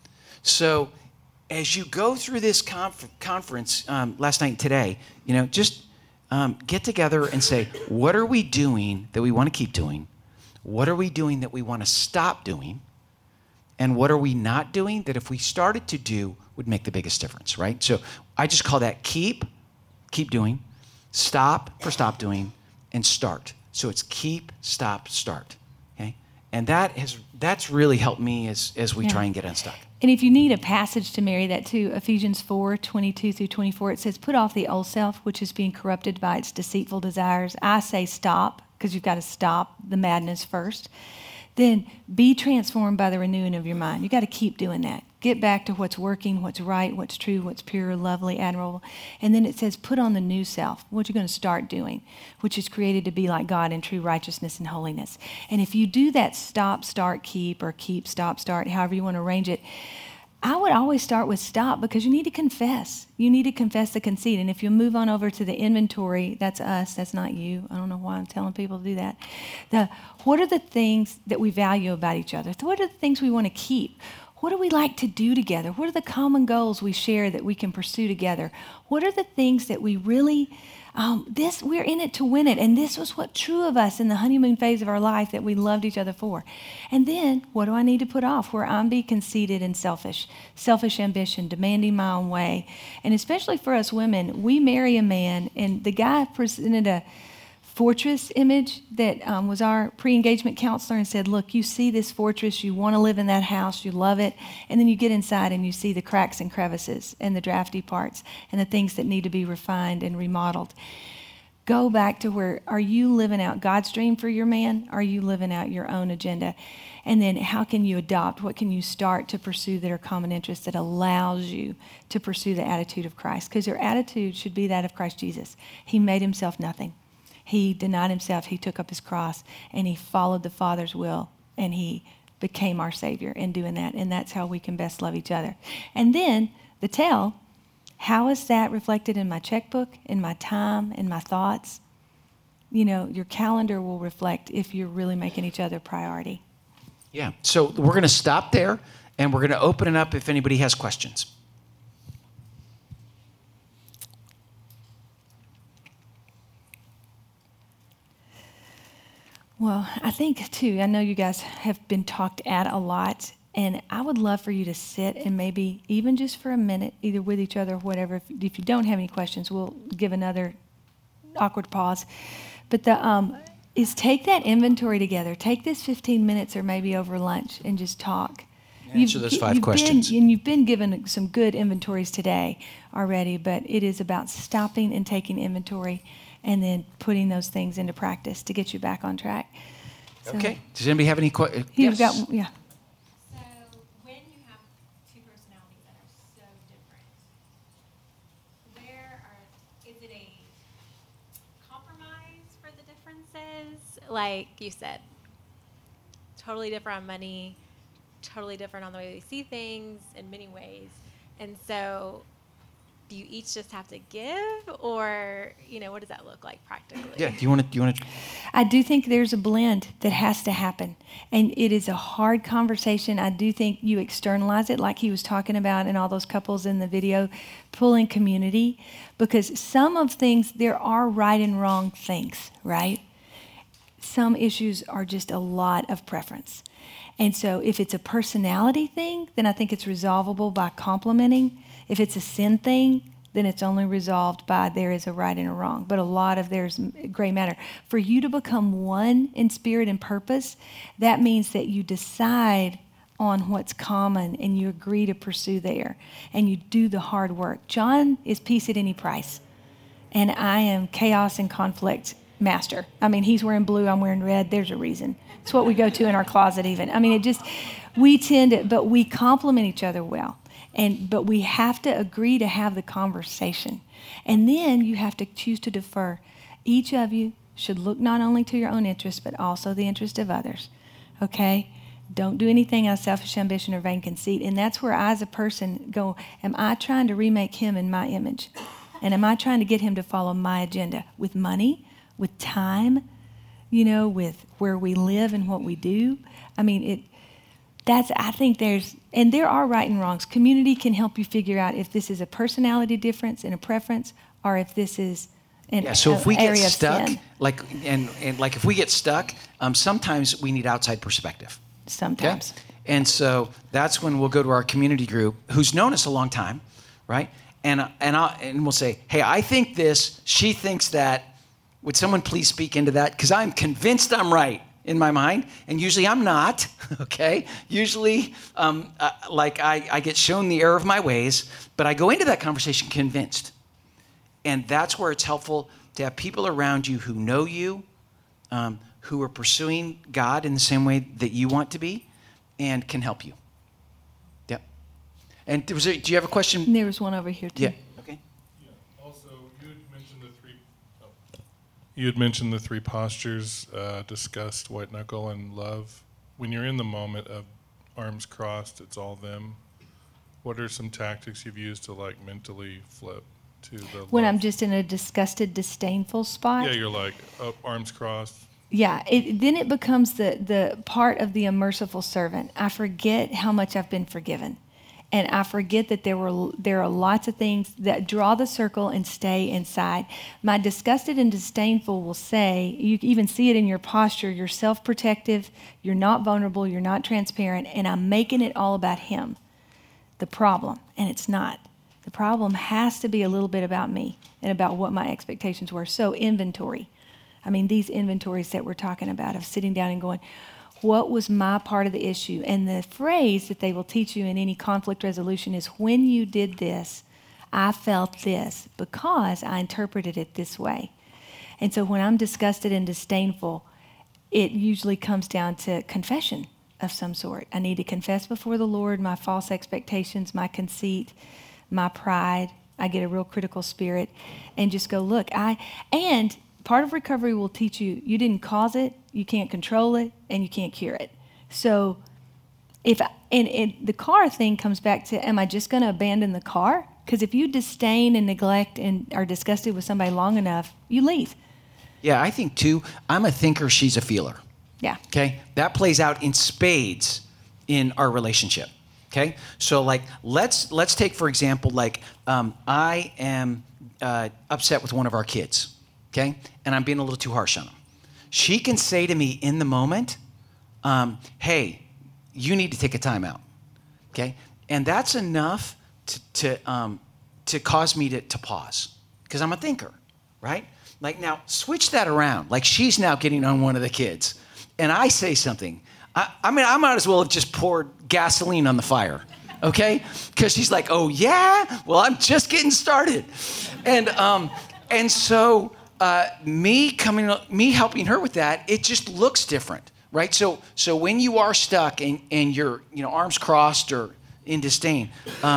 So as you go through this conference last night and today, just get together and say, what are we doing that we want to keep doing? What are we doing that we want to stop doing? And what are we not doing that if we started to do would make the biggest difference, right? So I just call that keep doing, stop for stop doing, and start. So it's keep, stop, start, okay? And that's really helped me as we try and get unstuck. And if you need a passage to marry that to, Ephesians 4:22-24, it says, put off the old self, which is being corrupted by its deceitful desires. I say stop, because you've got to stop the madness first. Then be transformed by the renewing of your mind. You've got to keep doing that. Get back to what's working, what's right, what's true, what's pure, lovely, admirable. And then it says, put on the new self, what you're going to start doing, which is created to be like God in true righteousness and holiness. And if you do that stop, start, keep, or keep, stop, start, however you want to arrange it, I would always start with stop because you need to confess. You need to confess the conceit. And if you move on over to the inventory, that's us, that's not you. I don't know why I'm telling people to do that. What are the things that we value about each other? What are the things we want to keep? What do we like to do together? What are the common goals we share that we can pursue together? What are the things that we really, we're in it to win it. And this was what's true of us in the honeymoon phase of our life that we loved each other for. And then what do I need to put off where I'm being conceited and selfish ambition, demanding my own way. And especially for us women, we marry a man and the guy presented a fortress image that was our pre-engagement counselor and said, look, you see this fortress, you want to live in that house, you love it, and then you get inside and you see the cracks and crevices and the drafty parts and the things that need to be refined and remodeled. Go back to where, are you living out God's dream for your man? Are you living out your own agenda? And then how can you adopt? What can you start to pursue that are common interests that allows you to pursue the attitude of Christ? Because your attitude should be that of Christ Jesus. He made himself nothing. He denied himself. He took up his cross and he followed the Father's will and he became our Savior in doing that. And that's how we can best love each other. And then the tell, how is that reflected in my checkbook, in my time, in my thoughts? Your calendar will reflect if you're really making each other a priority. Yeah. So we're going to stop there and we're going to open it up if anybody has questions. Well, I think, too, I know you guys have been talked at a lot, and I would love for you to sit and maybe even just for a minute, either with each other or whatever. If you don't have any questions, we'll give another awkward pause. But is take that inventory together. Take this 15 minutes or maybe over lunch and just talk. Answer those 5 questions. You've been given some good inventories today already, but it is about stopping and taking inventory and then putting those things into practice to get you back on track. So, okay. Does anybody have any questions? You've Yes. got, yeah. So when you have two personalities that are so different, is it a compromise for the differences? Like you said, totally different on money, totally different on the way we see things in many ways. And so do you each just have to give, or what does that look like practically? Yeah. Do you want to? I do think there's a blend that has to happen, and it is a hard conversation. I do think you externalize it, like he was talking about, and all those couples in the video, pull in community, because some of things there are right and wrong things, right? Some issues are just a lot of preference. And so if it's a personality thing, then I think it's resolvable by complimenting. If it's a sin thing, then it's only resolved by there is a right and a wrong. But a lot of there's gray matter. For you to become one in spirit and purpose, that means that you decide on what's common and you agree to pursue there. And you do the hard work. John is peace at any price. And I am chaos and conflict master. I mean, he's wearing blue, I'm wearing red. There's a reason. It's what we go to in our closet even. I mean, we tend to, but we complement each other well. But we have to agree to have the conversation. And then you have to choose to defer. Each of you should look not only to your own interest, but also the interest of others. Okay? Don't do anything out of selfish ambition or vain conceit. And that's where I, as a person, go, am I trying to remake him in my image? And am I trying to get him to follow my agenda with money, with time, with where we live and what we do? I mean, I think there are right and wrongs. Community can help you figure out if this is a personality difference and a preference, or if this is an area of sin. So if we get stuck, like if we get stuck, sometimes we need outside perspective. Sometimes. Okay? And so that's when we'll go to our community group, who's known us a long time, right? And we'll say, hey, I think this, she thinks that. Would someone please speak into that? Because I'm convinced I'm right in my mind, and usually I'm not, okay? Usually, I get shown the error of my ways, but I go into that conversation convinced. And that's where it's helpful to have people around you who know you, who are pursuing God in the same way that you want to be, and can help you. Yep. And do you have a question? There was one over here, too. Yeah. Okay. Yeah. Also, you had mentioned the three postures, disgust, white knuckle, and love. When you're in the moment of arms crossed, it's all them. What are some tactics you've used to mentally flip to the when love? I'm just in a disgusted, disdainful spot? Yeah, you're like, arms crossed. Yeah, then it becomes the part of the unmerciful servant. I forget how much I've been forgiven. And I forget that there are lots of things that draw the circle and stay inside. My disgusted and disdainful will say, you even see it in your posture, you're self-protective, you're not vulnerable, you're not transparent, and I'm making it all about him, the problem, and it's not. The problem has to be a little bit about me and about what my expectations were. So inventory. I mean, these inventories that we're talking about of sitting down and going, what was my part of the issue? And the phrase that they will teach you in any conflict resolution is, when you did this, I felt this because I interpreted it this way. And so when I'm disgusted and disdainful, it usually comes down to confession of some sort. I need to confess before the Lord my false expectations, my conceit, my pride. I get a real critical spirit and just go, look, and part of recovery will teach you, you didn't cause it, you can't control it, and you can't cure it. So and the car thing comes back to, am I just going to abandon the car? Because if you disdain and neglect and are disgusted with somebody long enough, you leave. Yeah, I think too, I'm a thinker, she's a feeler. Yeah. Okay? That plays out in spades in our relationship. Okay? So like, let's take, for example, like I am upset with one of our kids. Okay? And I'm being a little too harsh on him. She can say to me in the moment, hey, you need to take a time out. Okay? And that's enough to cause me to pause, because I'm a thinker, right? Like, now switch that around. Like, she's now getting on one of the kids, and I say something. I mean, I might as well have just poured gasoline on the fire, okay? Because she's like, oh yeah, well, I'm just getting started, and so me helping her with that, it just looks different, right? So when you are stuck and you're arms crossed or in disdain,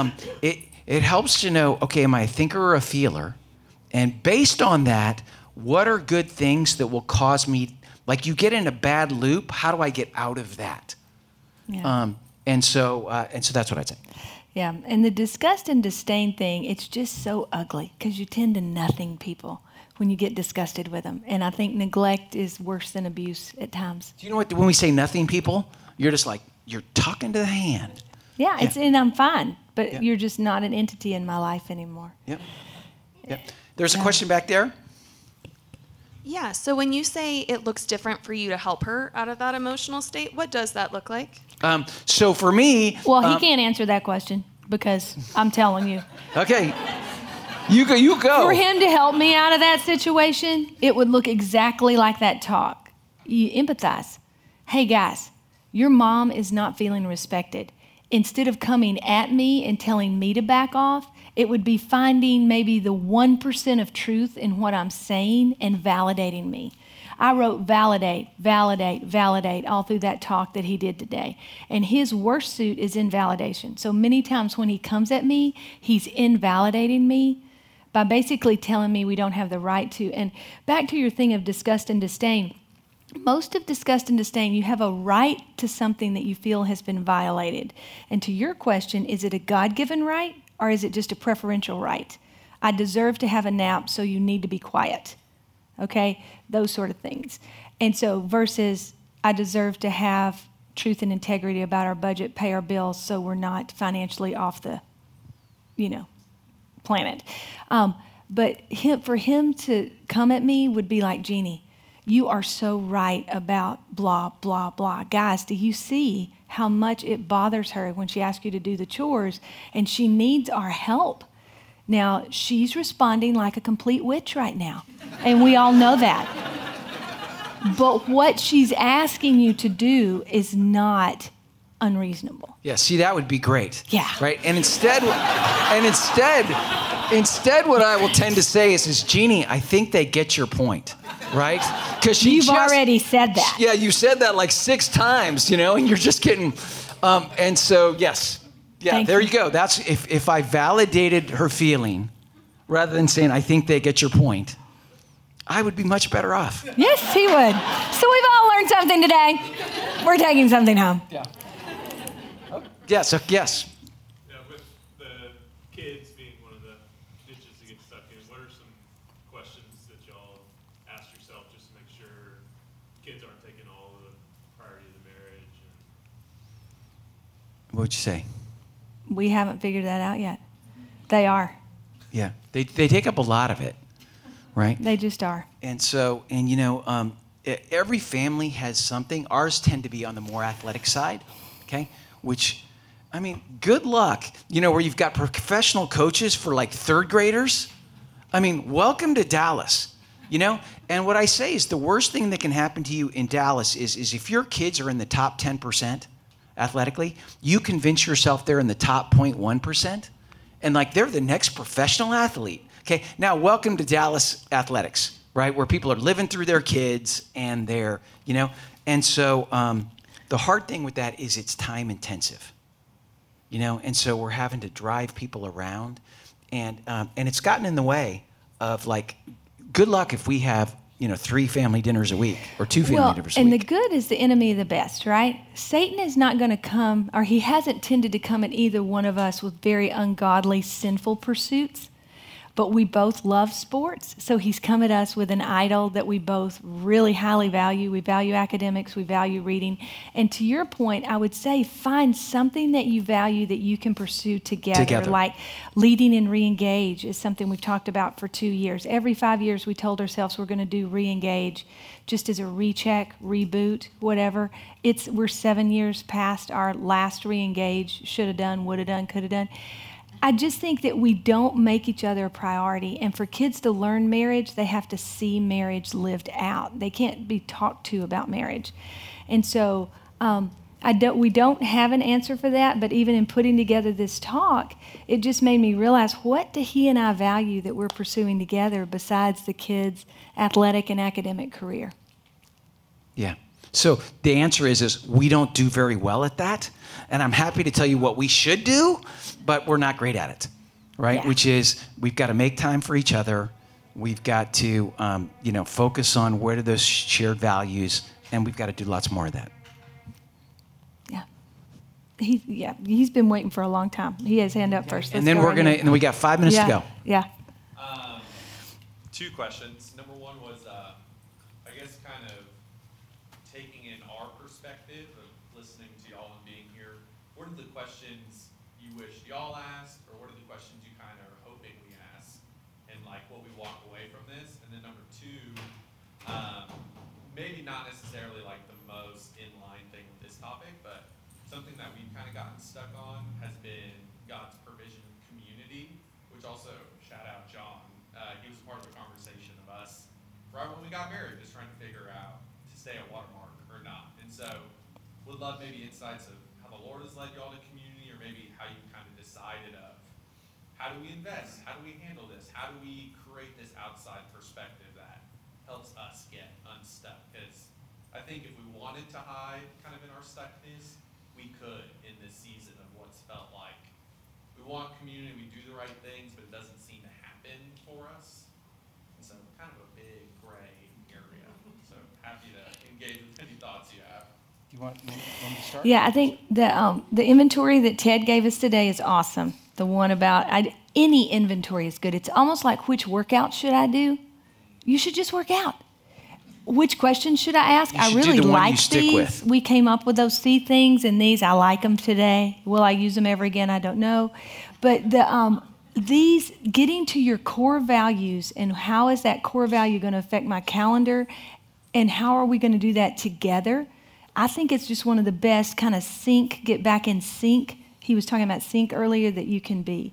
it helps to know, okay, am I a thinker or a feeler? And based on that, what are good things that will cause me, like, you get in a bad loop, how do I get out of that? Yeah. And so that's what I'd say. Yeah, and the disgust and disdain thing, it's just so ugly because you tend to nothing people when you get disgusted with them. And I think neglect is worse than abuse at times. Do you know what, when we say nothing people, you're just like, you're talking to the hand. Yeah, and I'm fine, but you're just not an entity in my life anymore. Yep. There's a question back there. Yeah, so when you say it looks different for you to help her out of that emotional state, what does that look like? So for me... Well, he can't answer that question because I'm telling you. Okay. You go. For him to help me out of that situation, it would look exactly like that talk. You empathize. Hey, guys, your mom is not feeling respected. Instead of coming at me and telling me to back off, it would be finding maybe the 1% of truth in what I'm saying and validating me. I wrote validate, validate, validate all through that talk that he did today. And his worst suit is invalidation. So many times when he comes at me, he's invalidating me by basically telling me we don't have the right to. And back to your thing of disgust and disdain, most of disgust and disdain, you have a right to something that you feel has been violated. And to your question, is it a God-given right or is it just a preferential right? I deserve to have a nap, so you need to be quiet. Okay? Those sort of things. And so versus I deserve to have truth and integrity about our budget, pay our bills, so we're not financially off the, planet. But for him to come at me would be like, Jeannie, you are so right about blah, blah, blah. Guys, do you see how much it bothers her when she asks you to do the chores and she needs our help? Now, she's responding like a complete witch right now, and we all know that. But what she's asking you to do is not unreasonable. Yeah, see, that would be great. Yeah. Right? And instead, what I will tend to say is, Jeannie, I think they get your point, right? Because you've already said that. Yeah, you said that like 6 times, and you're just getting, and so, yes. Yeah, Thank there you go. That's if I validated her feeling rather than saying, I think they get your point, I would be much better off. Yes, he would. So we've all learned something today. We're taking something home. Yeah. Yes, yes. Yeah, with the kids being one of the ditches to get stuck in, what are some questions that y'all ask yourself just to make sure kids aren't taking all of the priority of the marriage? What would you say? We haven't figured that out yet. They are. Yeah, they take up a lot of it, right? They just are. And so, every family has something. Ours tend to be on the more athletic side, okay? Which, good luck, where you've got professional coaches for like 3rd graders. Welcome to Dallas, You know, and what I say is the worst thing that can happen to you in Dallas is if your kids are in the top 10% athletically, you convince yourself they're in the top 0.1%, and like they're the next professional athlete. Okay, now welcome to Dallas athletics, right? Where people are living through their kids and they're, you know, and so the hard thing with that is it's time intensive, you know, and so we're having to drive people around, and it's gotten in the way of like, good luck if we have, you know, 3 family dinners a week or 2 family dinners a and week. the good is the enemy of the best, right? Satan is not going to come, or he hasn't tended to come at either one of us with very ungodly, sinful pursuits. But we both love sports, so he's come at us with an idol that we both really highly value. We value academics, we value reading. And to your point, I would say find something that you value that you can pursue together. Like leading and re-engage is something we've talked about for 2 years. Every 5 years we told ourselves we're going to do re-engage just as a recheck, reboot, whatever. We're 7 years past our last re-engage, should have done, would have done, could have done. I just think that we don't make each other a priority. And for kids to learn marriage, they have to see marriage lived out. They can't be talked to about marriage. And so we don't have an answer for that, but even in putting together this talk, it just made me realize, what do he and I value that we're pursuing together besides the kids' athletic and academic career? Yeah. So the answer is we don't do very well at that. And I'm happy to tell you what we should do, but we're not great at it, right? Yeah. Which is we've got to make time for each other. We've got to, focus on what are those shared values, and we've got to do lots more of that. Yeah. He's been waiting for a long time. He has hand up first. And then and then we got 5 minutes to go. Yeah. 2 questions. Number 1 was, I guess, kind of taking in our perspective of listening to y'all and being here. What are the questions you wish y'all asked, or what are the questions you kind of are hoping we ask, and like what we walk away from this? And then number 2, maybe not necessarily like the most in-line thing with this topic, but something that we've kind of gotten stuck on has been God's provision of community, which also, shout out John, he was part of the conversation of us right when we got married, just trying to figure out to stay at Watermark or not. And so would love maybe insights of how the Lord has led y'all to community, or maybe how you kind of decided of how do we invest, how do we handle this, how do we create this outside perspective that helps us get unstuck. Because I think if we wanted to hide kind of in our stuckness, we could in this season of what's felt like we want community, we do the right things, but it doesn't seem to happen for us. And so kind of a big gray area. So happy to engage with any thoughts you have. You want me to start? Yeah, I think the inventory that Ted gave us today is awesome. The one about any inventory is good. It's almost like, which workout should I do? You should just work out. Which questions should I ask? I really like these. We came up with those C things, and these, I like them today. Will I use them ever again? I don't know. But these, getting to your core values, and how is that core value going to affect my calendar, and how are we going to do that together? I think it's just one of the best kind of get back in sync. He was talking about sync earlier, that you can be.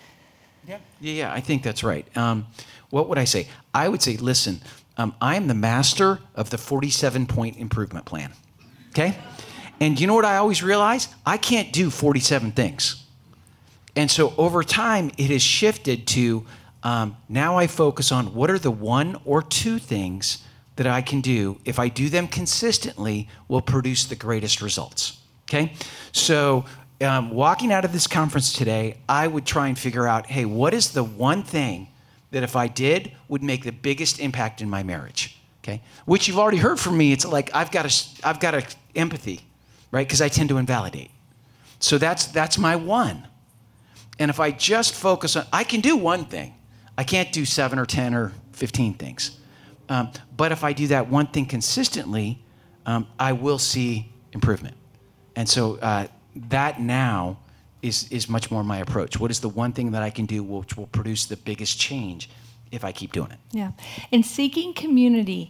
Yeah, I think that's right. What would I say? I would say, listen, I am the master of the 47-point improvement plan, okay? And you know what I always realize? I can't do 47 things. And so over time, it has shifted to now I focus on what are the 1 or 2 things that I can do, if I do them consistently, will produce the greatest results, okay? So walking out of this conference today, I would try and figure out, hey, what is the one thing that if I did would make the biggest impact in my marriage, okay? Which you've already heard from me. It's like I've got a empathy, right? Because I tend to invalidate. So that's my 1. And if I just focus on, I can do 1 thing. I can't do 7 or 10 or 15 things. But if I do that 1 thing consistently, I will see improvement. And so that now is much more my approach. What is the 1 thing that I can do which will produce the biggest change if I keep doing it? Yeah. And seeking community,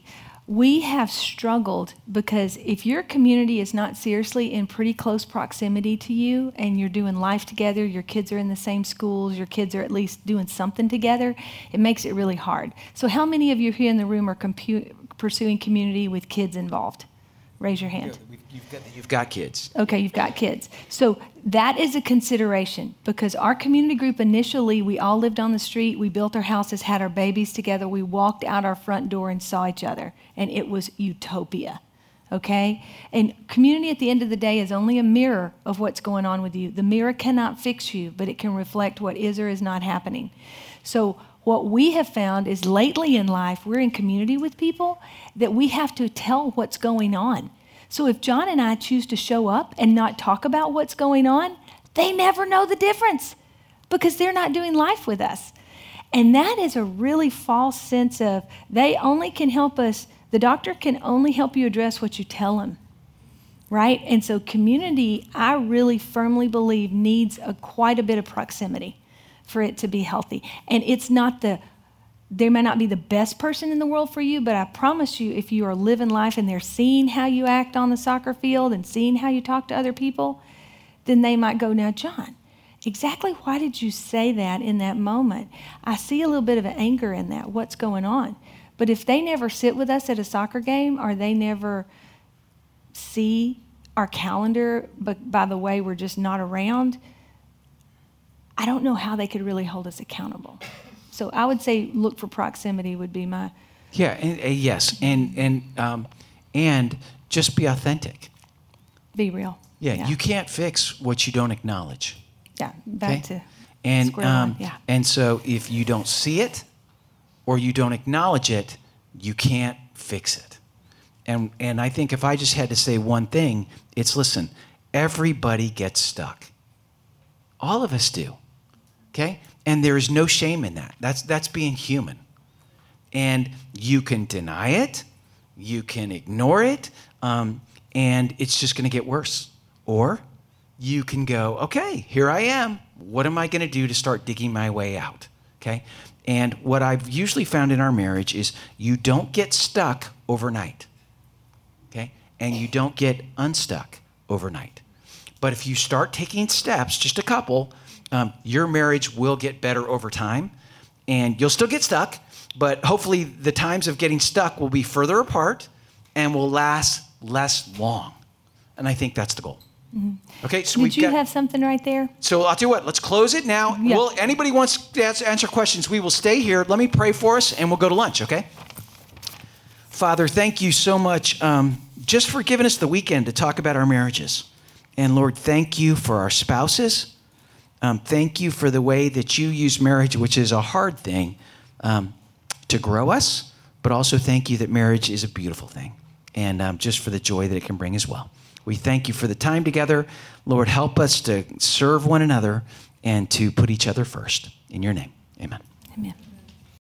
we have struggled because if your community is not seriously in pretty close proximity to you and you're doing life together, your kids are in the same schools, your kids are at least doing something together, it makes it really hard. So how many of you here in the room are pursuing community with kids involved? Raise your hand. You've got kids. Okay, you've got kids. So that is a consideration because our community group initially, we all lived on the street. We built our houses, had our babies together. We walked out our front door and saw each other, and it was utopia, okay? And community at the end of the day is only a mirror of what's going on with you. The mirror cannot fix you, but it can reflect what is or is not happening. So what we have found is lately in life, we're in community with people that we have to tell what's going on. So if John and I choose to show up and not talk about what's going on, they never know the difference because they're not doing life with us. And that is a really false sense of they only can help us, the doctor can only help you address what you tell him, right? And so community, I really firmly believe, needs quite a bit of proximity for it to be healthy. And it's not they may not be the best person in the world for you, but I promise you, if you are living life and they're seeing how you act on the soccer field and seeing how you talk to other people, then they might go, now, John, exactly why did you say that in that moment? I see a little bit of anger in that. What's going on? But if they never sit with us at a soccer game or they never see our calendar, but by the way, we're just not around, I don't know how they could really hold us accountable. So I would say look for proximity would be my... Yeah, yes, and just be authentic. Be real. Yeah, you can't fix what you don't acknowledge. Yeah, back to and square one. Yeah. And so if you don't see it or you don't acknowledge it, you can't fix it. And I think if I just had to say one thing, it's listen, everybody gets stuck. All of us do. Okay? And there is no shame in that. That's being human. And you can deny it, you can ignore it, and it's just going to get worse. Or you can go, okay, here I am. What am I going to do to start digging my way out? Okay? And what I've usually found in our marriage is you don't get stuck overnight. Okay? And you don't get unstuck overnight. But if you start taking steps, just a couple, your marriage will get better over time, and you'll still get stuck, but hopefully the times of getting stuck will be further apart and will last less long. And I think that's the goal. Mm-hmm. Okay, so Did you have something right there? So I'll tell you what, let's close it now. Yeah. Well, anybody wants to answer questions, we will stay here. Let me pray for us, and we'll go to lunch, okay? Father, thank you so much just for giving us the weekend to talk about our marriages. And Lord, thank you for our spouses. Thank you for the way that you use marriage, which is a hard thing, to grow us. But also thank you that marriage is a beautiful thing. And just for the joy that it can bring as well. We thank you for the time together. Lord, help us to serve one another and to put each other first. In your name, amen. Amen.